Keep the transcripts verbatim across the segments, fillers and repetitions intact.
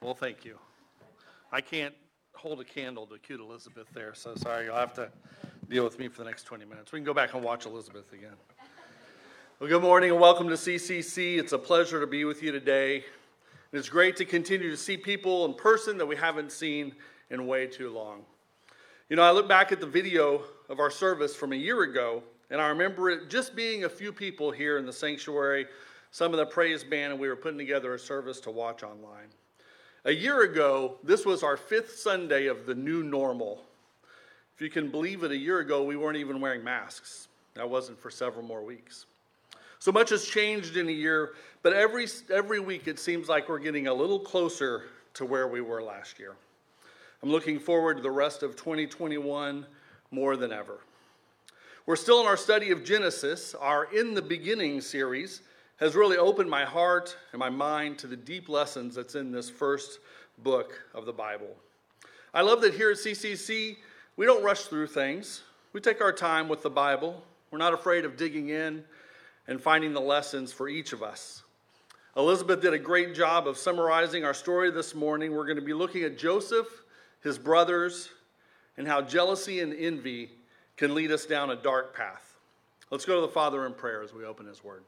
Well, thank you. I can't hold a candle to cute Elizabeth there, so sorry, you'll have to deal with me for the next twenty minutes. We can go back and watch Elizabeth again. Well, good morning and welcome to C C C. It's a pleasure to be with you today. And it's great to continue to see people in person that we haven't seen in way too long. You know, I look back at the video of our service from a year ago, and I remember it just being a few people here in the sanctuary, some of the praise band, and we were putting together a service to watch online. A year ago, this was our fifth Sunday of the new normal. If you can believe it, a year ago, we weren't even wearing masks. That wasn't for several more weeks. So much has changed in a year, but every, every week it seems like we're getting a little closer to where we were last year. I'm looking forward to the rest of twenty twenty-one more than ever. We're still in our study of Genesis. Our In the Beginning series has really opened my heart and my mind to the deep lessons that's in this first book of the Bible. I love that here at C C C, we don't rush through things. We take our time with the Bible. We're not afraid of digging in and finding the lessons for each of us. Elizabeth did a great job of summarizing our story this morning. We're going to be looking at Joseph, his brothers, and how jealousy and envy can lead us down a dark path. Let's go to the Father in prayer as we open his word.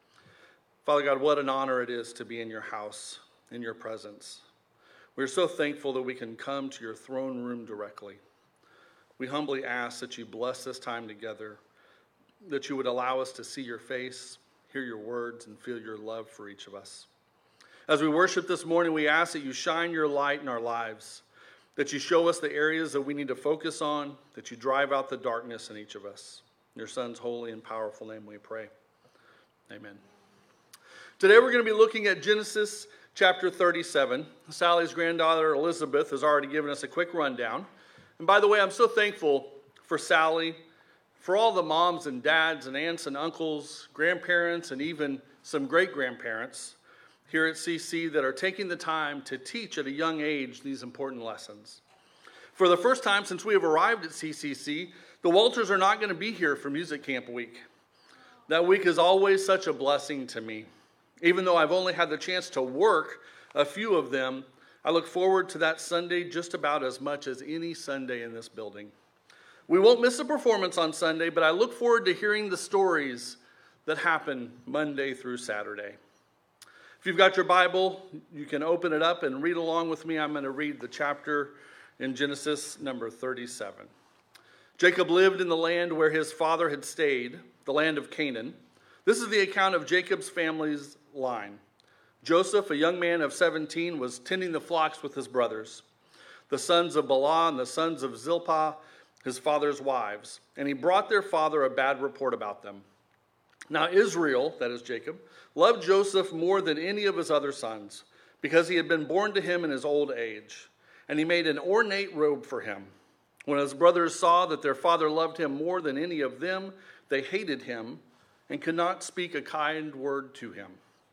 Father God, what an honor it is to be in your house, in your presence. We're so thankful that we can come to your throne room directly. We humbly ask that you bless this time together, that you would allow us to see your face, hear your words, and feel your love for each of us. As we worship this morning, we ask that you shine your light in our lives, that you show us the areas that we need to focus on, that you drive out the darkness in each of us. In your Son's holy and powerful name we pray. Amen. Today we're going to be looking at Genesis chapter thirty-seven. Sally's granddaughter Elizabeth has already given us a quick rundown. And by the way, I'm so thankful for Sally, for all the moms and dads and aunts and uncles, grandparents, and even some great-grandparents here at C C that are taking the time to teach at a young age these important lessons. For the first time since we have arrived at C C C, the Walters are not going to be here for Music Camp Week. That week is always such a blessing to me. Even though I've only had the chance to work a few of them, I look forward to that Sunday just about as much as any Sunday in this building. We won't miss a performance on Sunday, but I look forward to hearing the stories that happen Monday through Saturday. If you've got your Bible, you can open it up and read along with me. I'm going to read the chapter in Genesis number thirty-seven. Jacob lived in the land where his father had stayed, the land of Canaan. This is the account of Jacob's family's line. Joseph, a young man of seventeen, was tending the flocks with his brothers, the sons of Bala and the sons of Zilpah, his father's wives, and he brought their father a bad report about them. Now Israel, that is Jacob, loved Joseph more than any of his other sons, because he had been born to him in his old age, and he made an ornate robe for him. When his brothers saw that their father loved him more than any of them, they hated him and could not speak a kind word to him.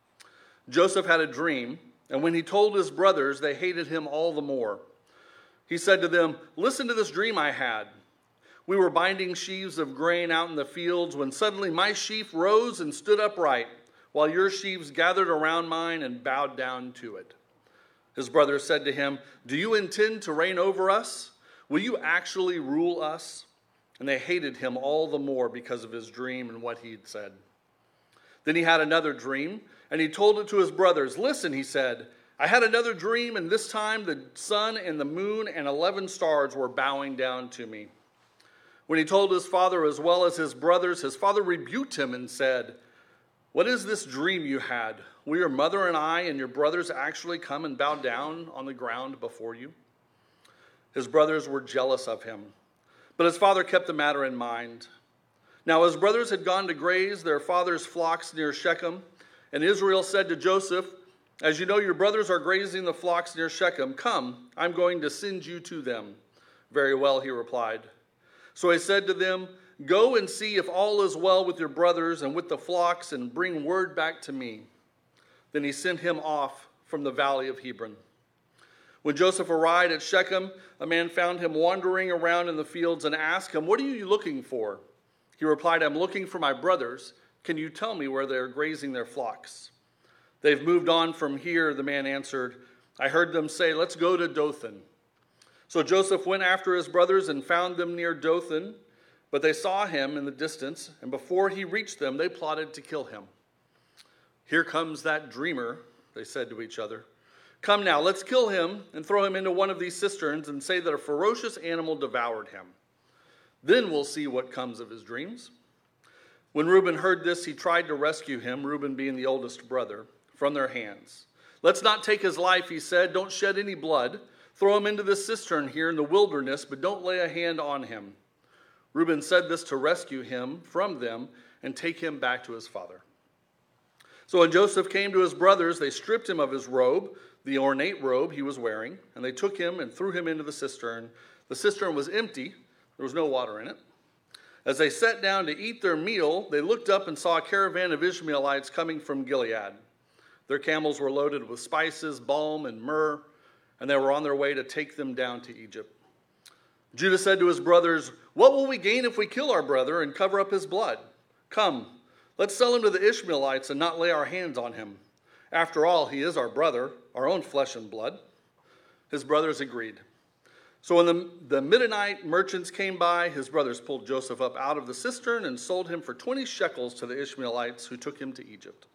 Joseph had a dream, and when he told his brothers, they hated him all the more. He said to them, "Listen to this dream I had. We were binding sheaves of grain out in the fields when suddenly my sheaf rose and stood upright, while your sheaves gathered around mine and bowed down to it." His brothers said to him, "Do you intend to reign over us? Will you actually rule us?" And they hated him all the more because of his dream and what he had said. Then he had another dream, and he told it to his brothers. "Listen," he said, "I had another dream, and this time the sun and the moon and eleven stars were bowing down to me." When he told his father as well as his brothers, his father rebuked him and said, "What is this dream you had? Will your mother and I and your brothers actually come and bow down on the ground before you?" His brothers were jealous of him, but his father kept the matter in mind. Now his brothers had gone to graze their father's flocks near Shechem, and Israel said to Joseph, "As you know, your brothers are grazing the flocks near Shechem. Come, I'm going to send you to them." "Very well," he replied. So he said to them, "Go and see if all is well with your brothers and with the flocks, and bring word back to me." Then he sent him off from the valley of Hebron. When Joseph arrived at Shechem, a man found him wandering around in the fields and asked him, "What are you looking for?" He replied, "I'm looking for my brothers. Can you tell me where they're grazing their flocks?" "They've moved on from here," the man answered. I heard them say, 'Let's go to Dothan.' So Joseph went after his brothers and found them near Dothan, but they saw him in the distance, and before he reached them, they plotted to kill him. 'Here comes that dreamer,' they said to each other. 'Come now, let's kill him and throw him into one of these cisterns and say that a ferocious animal devoured him. Then we'll see what comes of his dreams.' When Reuben heard this, he tried to rescue him, Reuben being the oldest brother, from their hands. 'Let's not take his life,' he said. 'Don't shed any blood. Throw him into this cistern here in the wilderness, but don't lay a hand on him.' Reuben said this to rescue him from them and take him back to his father. So when Joseph came to his brothers, they stripped him of his robe, the ornate robe he was wearing, and they took him and threw him into the cistern. The cistern was empty. There was no water in it. As they sat down to eat their meal, they looked up and saw a caravan of Ishmaelites coming from Gilead. Their camels were loaded with spices, balm, and myrrh, and they were on their way to take them down to Egypt. Judah said to his brothers, 'What will we gain if we kill our brother and cover up his blood? Come, let's sell him to the Ishmaelites and not lay our hands on him. After all, he is our brother, our own flesh and blood.' His brothers agreed. So when the, the Midianite merchants came by, his brothers pulled Joseph up out of the cistern and sold him for twenty shekels to the Ishmaelites, who took him to Egypt.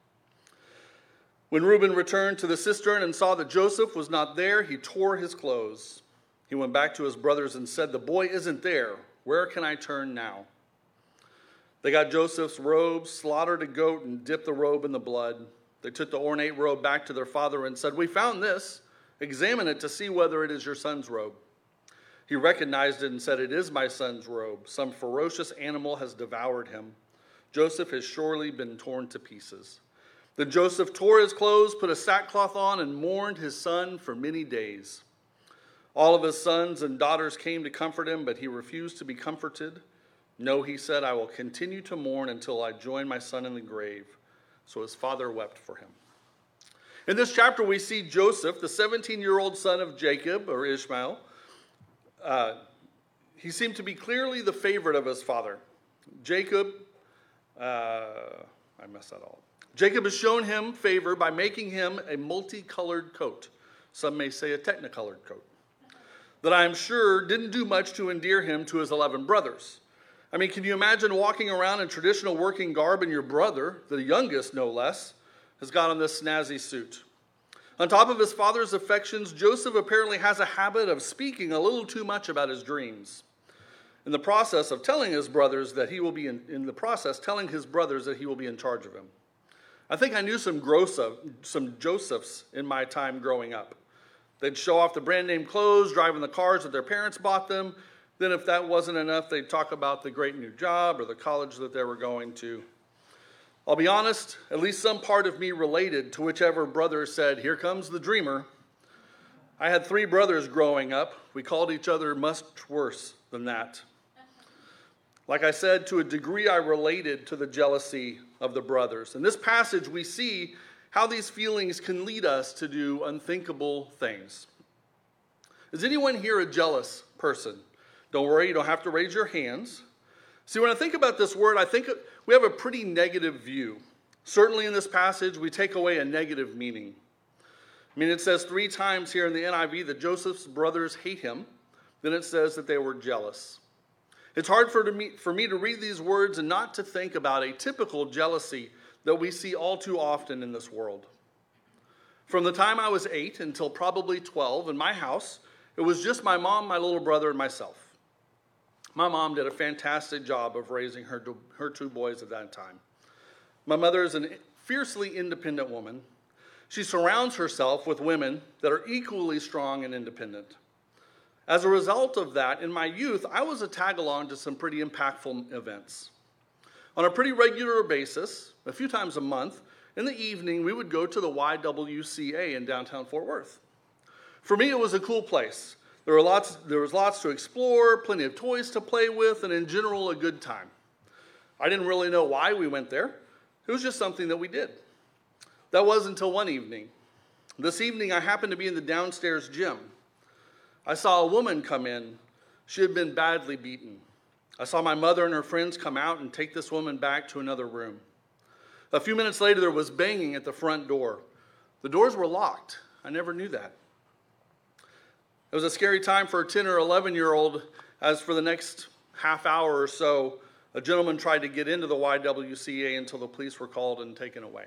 When Reuben returned to the cistern and saw that Joseph was not there, he tore his clothes. He went back to his brothers and said, 'The boy isn't there. Where can I turn now?' They got Joseph's robe, slaughtered a goat, and dipped the robe in the blood. They took the ornate robe back to their father and said, 'We found this. Examine it to see whether it is your son's robe.' He recognized it and said, 'It is my son's robe. Some ferocious animal has devoured him. Joseph has surely been torn to pieces.' Then Joseph tore his clothes, put a sackcloth on, and mourned his son for many days. All of his sons and daughters came to comfort him, but he refused to be comforted. 'No,' he said, 'I will continue to mourn until I join my son in the grave.' So his father wept for him." In this chapter, we see Joseph, the seventeen-year-old son of Jacob, or Ishmael. Uh, he seemed to be clearly the favorite of his father. Jacob, uh, I messed that all up. Jacob has shown him favor by making him a multicolored coat. Some may say a technicolored coat. That I'm sure didn't do much to endear him to his eleven brothers. I mean, can you imagine walking around in traditional working garb and your brother, the youngest no less, has got on this snazzy suit? On top of his father's affections, Joseph apparently has a habit of speaking a little too much about his dreams. In the process of telling his brothers that he will be in, in the process telling his brothers that he will be in charge of him. I think I knew some Grosef, some Josephs in my time growing up. They'd show off the brand name clothes, driving the cars that their parents bought them. Then if that wasn't enough, they'd talk about the great new job or the college that they were going to. I'll be honest, at least some part of me related to whichever brother said, "Here comes the dreamer." I had three brothers growing up. We called each other much worse than that. Like I said, to a degree I related to the jealousy of the brothers. In this passage, we see how these feelings can lead us to do unthinkable things. Is anyone here a jealous person? Don't worry, you don't have to raise your hands. See, when I think about this word, I think we have a pretty negative view. Certainly in this passage, we take away a negative meaning. I mean, it says three times here in the N I V that Joseph's brothers hate him. Then it says that they were jealous. It's hard for, to me, for me to read these words and not to think about a typical jealousy that we see all too often in this world. From the time I was eight until probably twelve in my house, it was just my mom, my little brother, and myself. My mom did a fantastic job of raising her, her two boys at that time. My mother is a fiercely independent woman. She surrounds herself with women that are equally strong and independent. As a result of that, in my youth, I was a tag-along to some pretty impactful events. On a pretty regular basis, a few times a month, in the evening, we would go to the Y W C A in downtown Fort Worth. For me, it was a cool place. There were lots, there was lots to explore, plenty of toys to play with, and in general, a good time. I didn't really know why we went there. It was just something that we did. That was until one evening. This evening, I happened to be in the downstairs gym. I saw a woman come in. She had been badly beaten. I saw my mother and her friends come out and take this woman back to another room. A few minutes later, there was banging at the front door. The doors were locked. I never knew that. It was a scary time for a ten or eleven year old, as for the next half hour or so, a gentleman tried to get into the Y W C A until the police were called and taken away.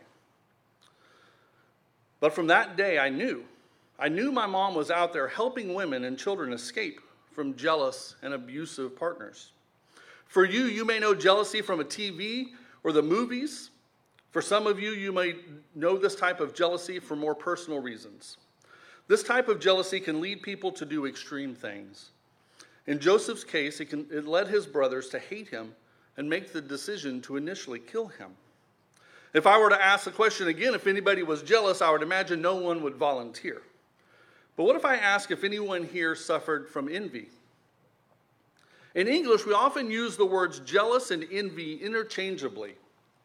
But from that day, I knew. I knew my mom was out there helping women and children escape from jealous and abusive partners. For you, you may know jealousy from a T V or the movies. For some of you, you may know this type of jealousy for more personal reasons. This type of jealousy can lead people to do extreme things. In Joseph's case, it, can, it led his brothers to hate him and make the decision to initially kill him. If I were to ask the question again, if anybody was jealous, I would imagine no one would volunteer. But what if I ask if anyone here suffered from envy? In English, we often use the words jealous and envy interchangeably.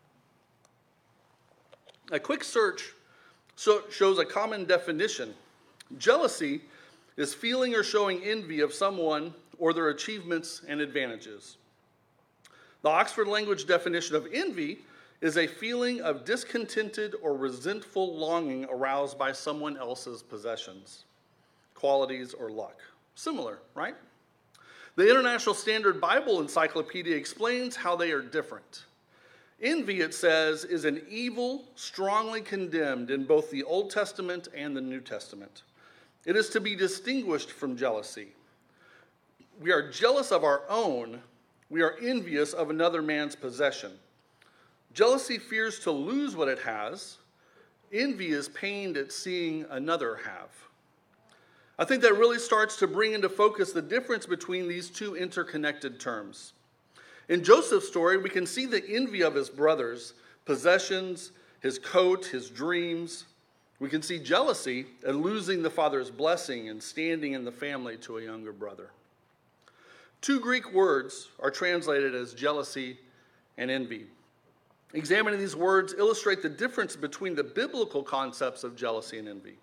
A quick search shows a common definition. Jealousy is feeling or showing envy of someone or their achievements and advantages. The Oxford Language definition of envy is a feeling of discontented or resentful longing aroused by someone else's possessions, qualities, or luck. Similar, right? The International Standard Bible Encyclopedia explains how they are different. Envy, it says, is an evil strongly condemned in both the Old Testament and the New Testament. It is to be distinguished from jealousy. We are jealous of our own. We are envious of another man's possession. Jealousy fears to lose what it has. Envy is pained at seeing another have. I think that really starts to bring into focus the difference between these two interconnected terms. In Joseph's story, we can see the envy of his brothers, possessions, his coat, his dreams. We can see jealousy at losing the father's blessing and standing in the family to a younger brother. Two Greek words are translated as jealousy and envy. Examining these words illustrate the difference between the biblical concepts of jealousy and envy.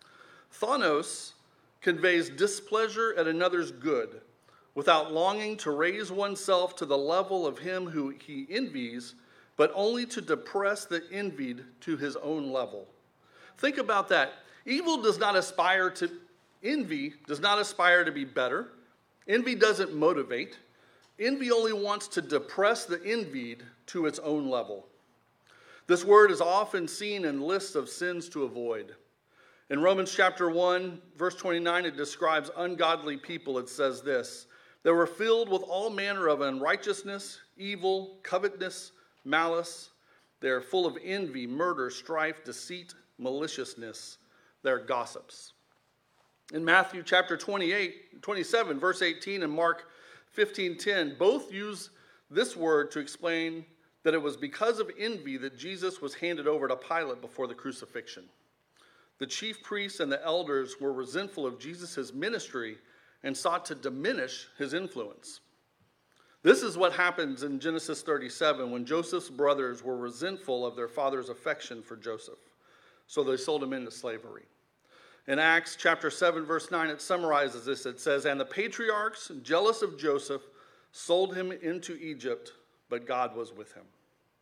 Thonos conveys displeasure at another's good, without longing to raise oneself to the level of him who he envies, but only to depress the envied to his own level. Think about that. Evil does not aspire to, envy does not aspire to be better. Envy doesn't motivate. Envy only wants to depress the envied to its own level. This word is often seen in lists of sins to avoid. In Romans chapter one, verse twenty-nine, it describes ungodly people. It says this: they were filled with all manner of unrighteousness, evil, covetousness, malice. They are full of envy, murder, strife, deceit, maliciousness. They're gossips. In Matthew chapter twenty-eight, twenty-seven, verse eighteen, and Mark fifteen ten, both use this word to explain that it was because of envy that Jesus was handed over to Pilate before the crucifixion. The chief priests and the elders were resentful of Jesus' ministry and sought to diminish his influence. This is what happens in Genesis thirty-seven when Joseph's brothers were resentful of their father's affection for Joseph. So they sold him into slavery. In Acts chapter seven, verse nine, it summarizes this. It says, and the patriarchs, jealous of Joseph, sold him into Egypt, but God was with him.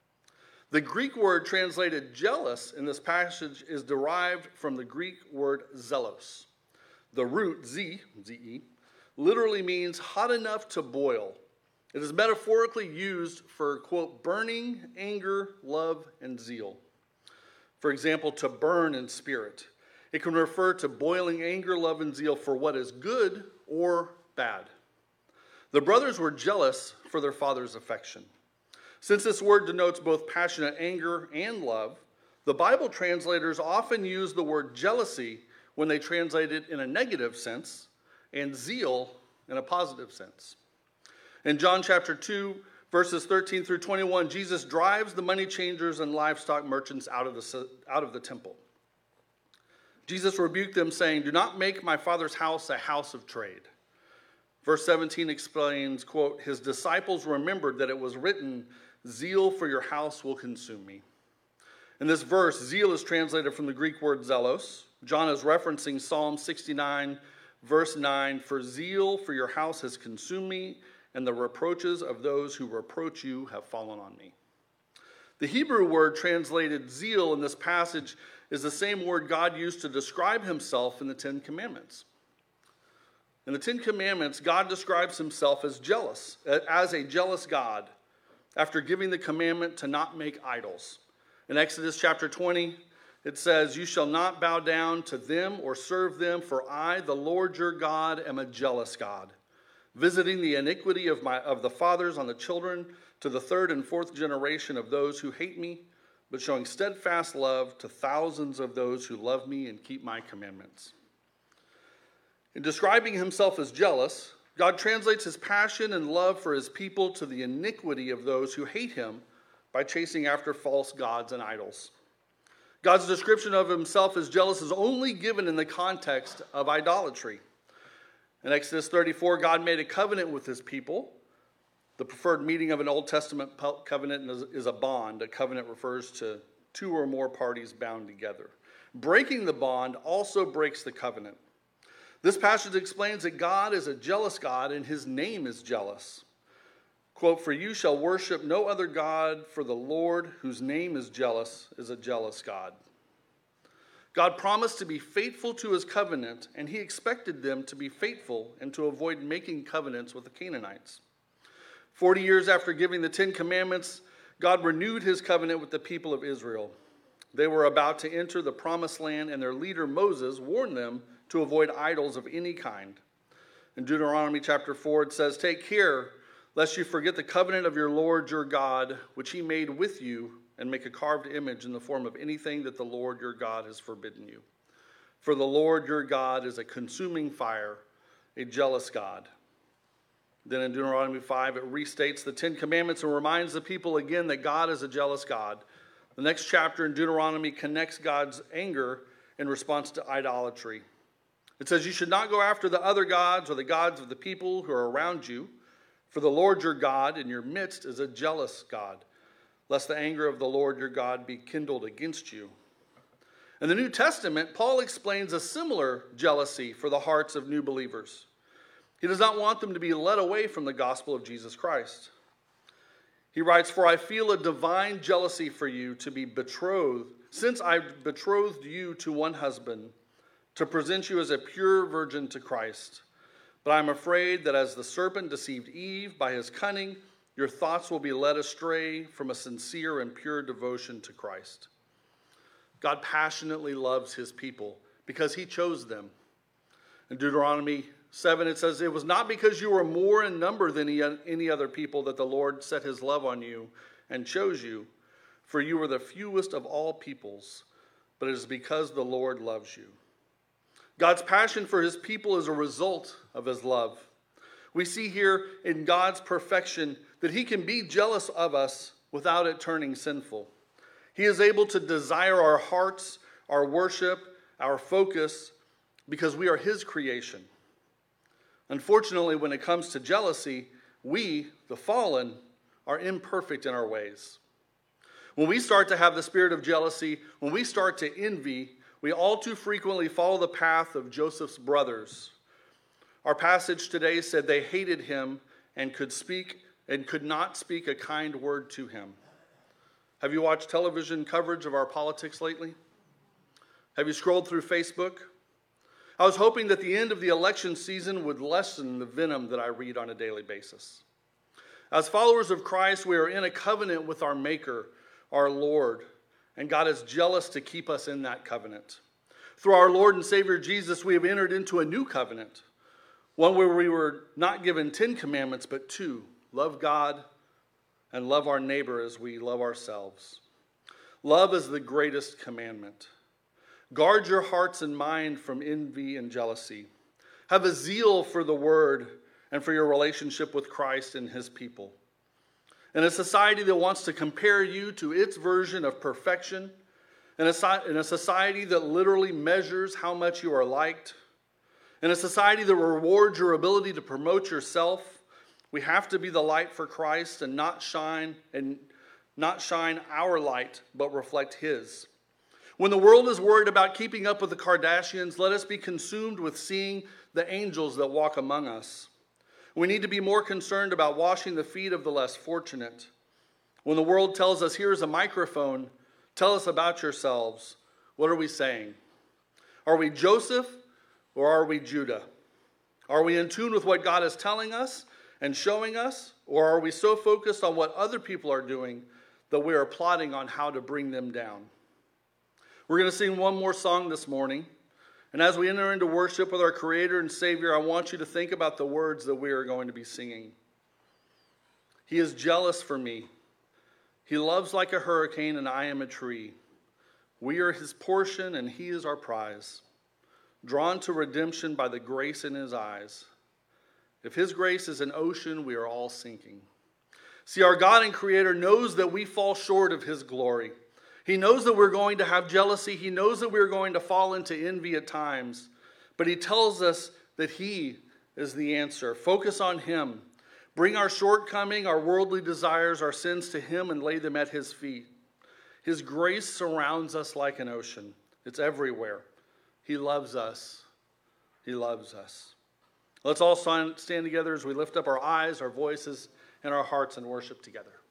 The Greek word translated jealous in this passage is derived from the Greek word zelos. The root, z, Z-E, literally means hot enough to boil. It is metaphorically used for, quote, burning, anger, love, and zeal. For example, to burn in spirit. It can refer to boiling anger, love, and zeal for what is good or bad. The brothers were jealous for their father's affection. Since this word denotes both passionate anger and love, the Bible translators often use the word jealousy when they translate it in a negative sense and zeal in a positive sense. In John chapter two, verses thirteen through twenty-one, Jesus drives the money changers and livestock merchants out of the, out of the temple. Jesus rebuked them, saying, do not make my Father's house a house of trade. Verse seventeen explains, quote, his disciples remembered that it was written, zeal for your house will consume me. In this verse, zeal is translated from the Greek word zelos. John is referencing Psalm sixty-nine, verse nine, for zeal for your house has consumed me, and the reproaches of those who reproach you have fallen on me. The Hebrew word translated zeal in this passage is the same word God used to describe himself in the Ten Commandments. In the Ten Commandments, God describes himself as jealous, as a jealous God, after giving the commandment to not make idols. In Exodus chapter twenty, it says, "You shall not bow down to them or serve them, for I, the Lord your God, am a jealous God, visiting the iniquity of, my, of the fathers on the children to the third and fourth generation of those who hate me, but showing steadfast love to thousands of those who love me and keep my commandments." In describing himself as jealous, God translates his passion and love for his people to the iniquity of those who hate him by chasing after false gods and idols. God's description of himself as jealous is only given in the context of idolatry. In Exodus thirty-four, God made a covenant with his people. The preferred meaning of an Old Testament covenant is a bond. A covenant refers to two or more parties bound together. Breaking the bond also breaks the covenant. This passage explains that God is a jealous God and his name is jealous. Quote, "For you shall worship no other God, for the Lord, whose name is jealous, is a jealous God." God promised to be faithful to his covenant, and he expected them to be faithful and to avoid making covenants with the Canaanites. Forty years after giving the Ten Commandments, God renewed his covenant with the people of Israel. They were about to enter the promised land, and their leader Moses warned them to avoid idols of any kind. In Deuteronomy chapter four, it says, "Take care lest you forget the covenant of your Lord your God, which he made with you, and make a carved image in the form of anything that the Lord your God has forbidden you. For the Lord your God is a consuming fire, a jealous God." Then in Deuteronomy five, it restates the Ten Commandments and reminds the people again that God is a jealous God. The next chapter in Deuteronomy connects God's anger in response to idolatry. It says, "You should not go after the other gods or the gods of the people who are around you, for the Lord your God in your midst is a jealous God, lest the anger of the Lord your God be kindled against you." In the New Testament, Paul explains a similar jealousy for the hearts of new believers. He does not want them to be led away from the gospel of Jesus Christ. He writes, "For I feel a divine jealousy for you to be betrothed, since I betrothed you to one husband, to present you as a pure virgin to Christ. But I am afraid that as the serpent deceived Eve by his cunning, your thoughts will be led astray from a sincere and pure devotion to Christ." God passionately loves his people because he chose them. In Deuteronomy seven, it says, "It was not because you were more in number than any other people that the Lord set his love on you and chose you, for you were the fewest of all peoples, but it is because the Lord loves you." God's passion for his people is a result of his love. We see here in God's perfection that he can be jealous of us without it turning sinful. He is able to desire our hearts, our worship, our focus, because we are his creation. Unfortunately, when it comes to jealousy, we, the fallen, are imperfect in our ways. When we start to have the spirit of jealousy, when we start to envy, we all too frequently follow the path of Joseph's brothers. Our passage today said they hated him and could speak and could not speak a kind word to him. Have you watched television coverage of our politics lately? Have you scrolled through Facebook? I was hoping that the end of the election season would lessen the venom that I read on a daily basis. As followers of Christ, we are in a covenant with our Maker, our Lord, and God is jealous to keep us in that covenant. Through our Lord and Savior Jesus, we have entered into a new covenant, one where we were not given ten commandments, but two: love God and love our neighbor as we love ourselves. Love is the greatest commandment. Guard your hearts and mind from envy and jealousy. Have a zeal for the word and for your relationship with Christ and his people. In a society that wants to compare you to its version of perfection, in a, in a society that literally measures how much you are liked, in a society that rewards your ability to promote yourself, we have to be the light for Christ and not shine and not shine our light, but reflect his. When the world is worried about keeping up with the Kardashians, let us be consumed with seeing the angels that walk among us. We need to be more concerned about washing the feet of the less fortunate. When the world tells us, here's a microphone, tell us about yourselves, what are we saying? Are we Joseph or are we Judah? Are we in tune with what God is telling us and showing us? Or are we so focused on what other people are doing that we are plotting on how to bring them down? We're going to sing one more song this morning. And as we enter into worship with our Creator and Savior, I want you to think about the words that we are going to be singing. He is jealous for me. He loves like a hurricane, and I am a tree. We are his portion, and he is our prize, drawn to redemption by the grace in his eyes. If his grace is an ocean, we are all sinking. See, our God and Creator knows that we fall short of his glory. He knows that we're going to have jealousy. He knows that we're going to fall into envy at times. But he tells us that he is the answer. Focus on him. Bring our shortcoming, our worldly desires, our sins to him and lay them at his feet. His grace surrounds us like an ocean. It's everywhere. He loves us. He loves us. Let's all stand together as we lift up our eyes, our voices, and our hearts in worship together.